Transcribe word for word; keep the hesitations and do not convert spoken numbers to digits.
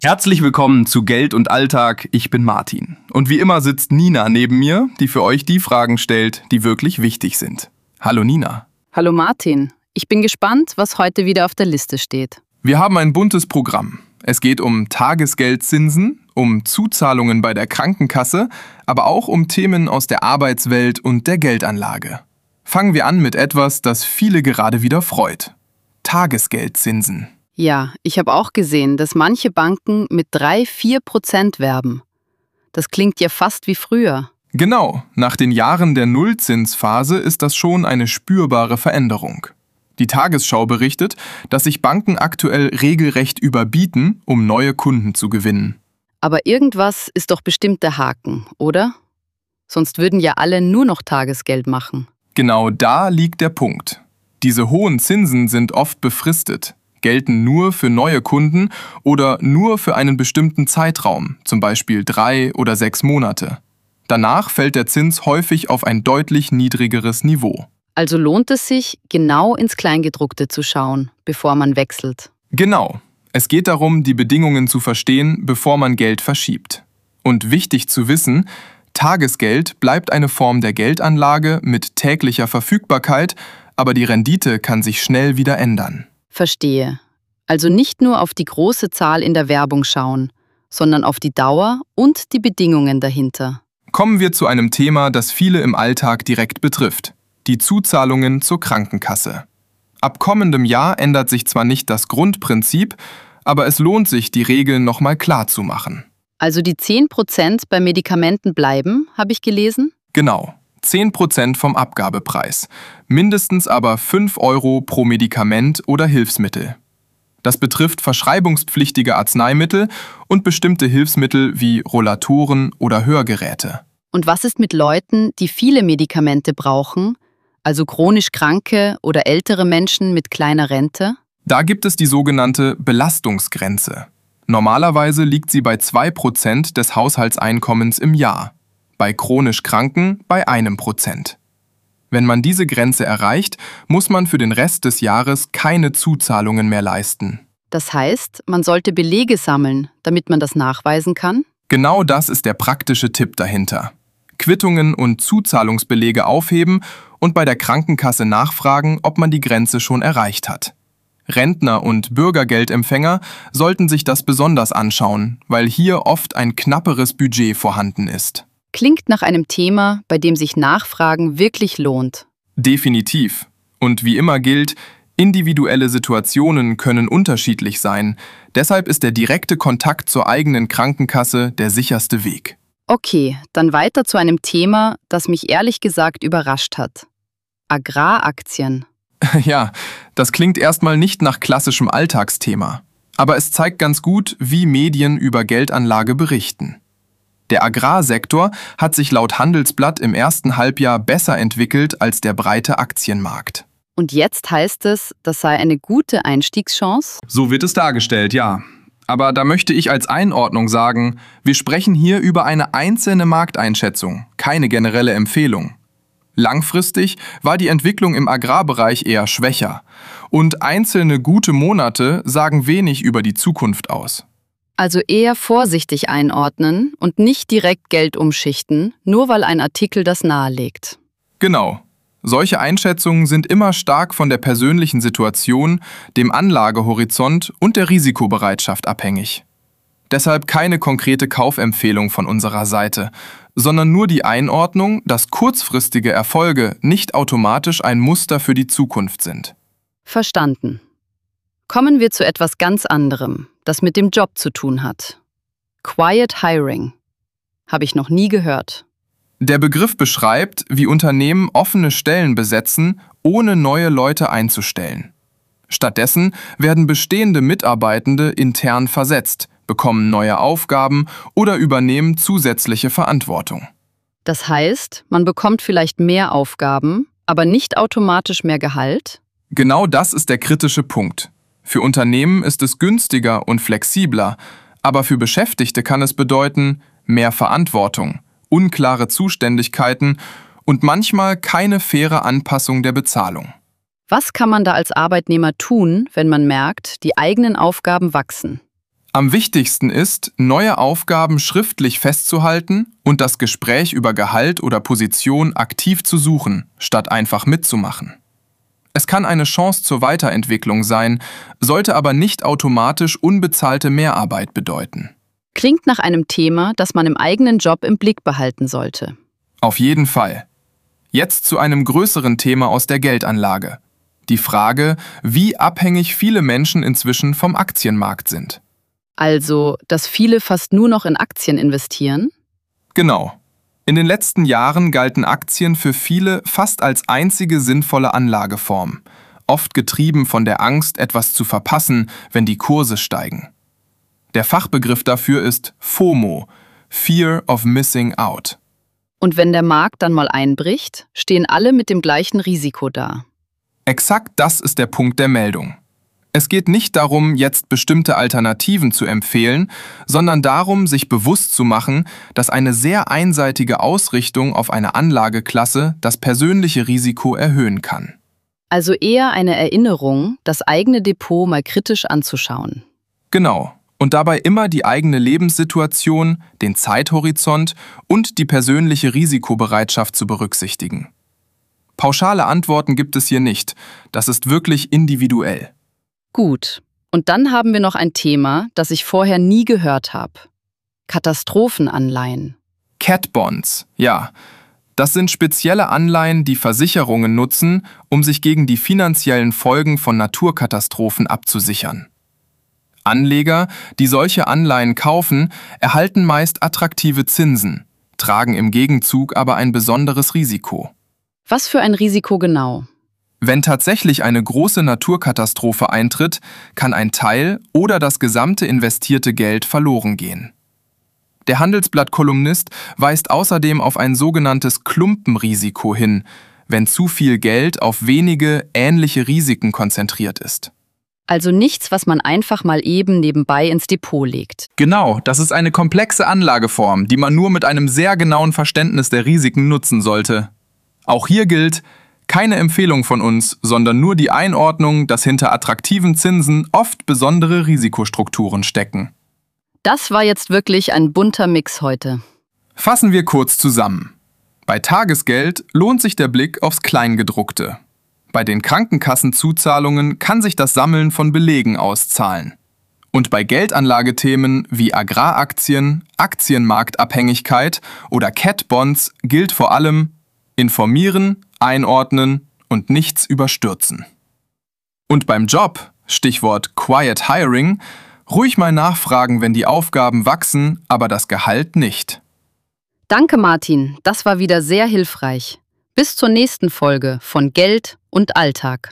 Herzlich willkommen zu Geld und Alltag, ich bin Martin. Und wie immer sitzt Nina neben mir, die für euch die Fragen stellt, die wirklich wichtig sind. Hallo Nina. Hallo Martin. Ich bin gespannt, was heute wieder auf der Liste steht. Wir haben ein buntes Programm. Es geht um Tagesgeldzinsen, um Zuzahlungen bei der Krankenkasse, aber auch um Themen aus der Arbeitswelt und der Geldanlage. Fangen wir an mit etwas, das viele gerade wieder freut. Tagesgeldzinsen. Ja, ich habe auch gesehen, dass manche Banken mit drei, vier Prozent werben. Das klingt ja fast wie früher. Genau, nach den Jahren der Nullzinsphase ist das schon eine spürbare Veränderung. Die Tagesschau berichtet, dass sich Banken aktuell regelrecht überbieten, um neue Kunden zu gewinnen. Aber irgendwas ist doch bestimmt der Haken, oder? Sonst würden ja alle nur noch Tagesgeld machen. Genau da liegt der Punkt. Diese hohen Zinsen sind oft befristet, gelten nur für neue Kunden oder nur für einen bestimmten Zeitraum, zum Beispiel drei oder sechs Monate. Danach fällt der Zins häufig auf ein deutlich niedrigeres Niveau. Also lohnt es sich, genau ins Kleingedruckte zu schauen, bevor man wechselt. Genau. Es geht darum, die Bedingungen zu verstehen, bevor man Geld verschiebt. Und wichtig zu wissen, Tagesgeld bleibt eine Form der Geldanlage mit täglicher Verfügbarkeit, aber die Rendite kann sich schnell wieder ändern. Verstehe. Also nicht nur auf die große Zahl in der Werbung schauen, sondern auf die Dauer und die Bedingungen dahinter. Kommen wir zu einem Thema, das viele im Alltag direkt betrifft: die Zuzahlungen zur Krankenkasse. Ab kommendem Jahr ändert sich zwar nicht das Grundprinzip, aber es lohnt sich, die Regeln nochmal klar zu machen. Also die zehn Prozent bei Medikamenten bleiben, habe ich gelesen? Genau. zehn Prozent vom Abgabepreis, mindestens aber fünf Euro pro Medikament oder Hilfsmittel. Das betrifft verschreibungspflichtige Arzneimittel und bestimmte Hilfsmittel wie Rollatoren oder Hörgeräte. Und was ist mit Leuten, die viele Medikamente brauchen, also chronisch kranke oder ältere Menschen mit kleiner Rente? Da gibt es die sogenannte Belastungsgrenze. Normalerweise liegt sie bei zwei Prozent des Haushaltseinkommens im Jahr. Bei chronisch Kranken bei einem Prozent. Wenn man diese Grenze erreicht, muss man für den Rest des Jahres keine Zuzahlungen mehr leisten. Das heißt, man sollte Belege sammeln, damit man das nachweisen kann? Genau das ist der praktische Tipp dahinter. Quittungen und Zuzahlungsbelege aufheben und bei der Krankenkasse nachfragen, ob man die Grenze schon erreicht hat. Rentner und Bürgergeldempfänger sollten sich das besonders anschauen, weil hier oft ein knapperes Budget vorhanden ist. Klingt nach einem Thema, bei dem sich Nachfragen wirklich lohnt. Definitiv. Und wie immer gilt, individuelle Situationen können unterschiedlich sein. Deshalb ist der direkte Kontakt zur eigenen Krankenkasse der sicherste Weg. Okay, dann weiter zu einem Thema, das mich ehrlich gesagt überrascht hat. Agraraktien. Ja, das klingt erstmal nicht nach klassischem Alltagsthema. Aber es zeigt ganz gut, wie Medien über Geldanlage berichten. Der Agrarsektor hat sich laut Handelsblatt im ersten Halbjahr besser entwickelt als der breite Aktienmarkt. Und jetzt heißt es, das sei eine gute Einstiegschance? So wird es dargestellt, ja. Aber da möchte ich als Einordnung sagen, wir sprechen hier über eine einzelne Markteinschätzung, keine generelle Empfehlung. Langfristig war die Entwicklung im Agrarbereich eher schwächer. Und einzelne gute Monate sagen wenig über die Zukunft aus. Also eher vorsichtig einordnen und nicht direkt Geld umschichten, nur weil ein Artikel das nahelegt. Genau. Solche Einschätzungen sind immer stark von der persönlichen Situation, dem Anlagehorizont und der Risikobereitschaft abhängig. Deshalb keine konkrete Kaufempfehlung von unserer Seite, sondern nur die Einordnung, dass kurzfristige Erfolge nicht automatisch ein Muster für die Zukunft sind. Verstanden. Kommen wir zu etwas ganz anderem, das mit dem Job zu tun hat. Quiet Hiring. Habe ich noch nie gehört. Der Begriff beschreibt, wie Unternehmen offene Stellen besetzen, ohne neue Leute einzustellen. Stattdessen werden bestehende Mitarbeitende intern versetzt, bekommen neue Aufgaben oder übernehmen zusätzliche Verantwortung. Das heißt, man bekommt vielleicht mehr Aufgaben, aber nicht automatisch mehr Gehalt? Genau das ist der kritische Punkt. Für Unternehmen ist es günstiger und flexibler, aber für Beschäftigte kann es bedeuten mehr Verantwortung, unklare Zuständigkeiten und manchmal keine faire Anpassung der Bezahlung. Was kann man da als Arbeitnehmer tun, wenn man merkt, die eigenen Aufgaben wachsen? Am wichtigsten ist, neue Aufgaben schriftlich festzuhalten und das Gespräch über Gehalt oder Position aktiv zu suchen, statt einfach mitzumachen. Es kann eine Chance zur Weiterentwicklung sein, sollte aber nicht automatisch unbezahlte Mehrarbeit bedeuten. Klingt nach einem Thema, das man im eigenen Job im Blick behalten sollte. Auf jeden Fall. Jetzt zu einem größeren Thema aus der Geldanlage. Die Frage, wie abhängig viele Menschen inzwischen vom Aktienmarkt sind. Also, dass viele fast nur noch in Aktien investieren? Genau. In den letzten Jahren galten Aktien für viele fast als einzige sinnvolle Anlageform, oft getrieben von der Angst, etwas zu verpassen, wenn die Kurse steigen. Der Fachbegriff dafür ist FOMO, Fear of Missing Out. Und wenn der Markt dann mal einbricht, stehen alle mit dem gleichen Risiko da. Exakt das ist der Punkt der Meldung. Es geht nicht darum, jetzt bestimmte Alternativen zu empfehlen, sondern darum, sich bewusst zu machen, dass eine sehr einseitige Ausrichtung auf eine Anlageklasse das persönliche Risiko erhöhen kann. Also eher eine Erinnerung, das eigene Depot mal kritisch anzuschauen. Genau. Und dabei immer die eigene Lebenssituation, den Zeithorizont und die persönliche Risikobereitschaft zu berücksichtigen. Pauschale Antworten gibt es hier nicht. Das ist wirklich individuell. Gut. Und dann haben wir noch ein Thema, das ich vorher nie gehört habe. Katastrophenanleihen. Cat Bonds, ja. Das sind spezielle Anleihen, die Versicherungen nutzen, um sich gegen die finanziellen Folgen von Naturkatastrophen abzusichern. Anleger, die solche Anleihen kaufen, erhalten meist attraktive Zinsen, tragen im Gegenzug aber ein besonderes Risiko. Was für ein Risiko genau? Wenn tatsächlich eine große Naturkatastrophe eintritt, kann ein Teil oder das gesamte investierte Geld verloren gehen. Der Handelsblatt-Kolumnist weist außerdem auf ein sogenanntes Klumpenrisiko hin, wenn zu viel Geld auf wenige ähnliche Risiken konzentriert ist. Also nichts, was man einfach mal eben nebenbei ins Depot legt. Genau, das ist eine komplexe Anlageform, die man nur mit einem sehr genauen Verständnis der Risiken nutzen sollte. Auch hier gilt, keine Empfehlung von uns, sondern nur die Einordnung, dass hinter attraktiven Zinsen oft besondere Risikostrukturen stecken. Das war jetzt wirklich ein bunter Mix heute. Fassen wir kurz zusammen. Bei Tagesgeld lohnt sich der Blick aufs Kleingedruckte. Bei den Krankenkassenzuzahlungen kann sich das Sammeln von Belegen auszahlen. Und bei Geldanlagethemen wie Agraraktien, Aktienmarktabhängigkeit oder Cat Bonds gilt vor allem informieren, einordnen und nichts überstürzen. Und beim Job, Stichwort Quiet Hiring, ruhig mal nachfragen, wenn die Aufgaben wachsen, aber das Gehalt nicht. Danke, Martin. Das war wieder sehr hilfreich. Bis zur nächsten Folge von Geld und Alltag.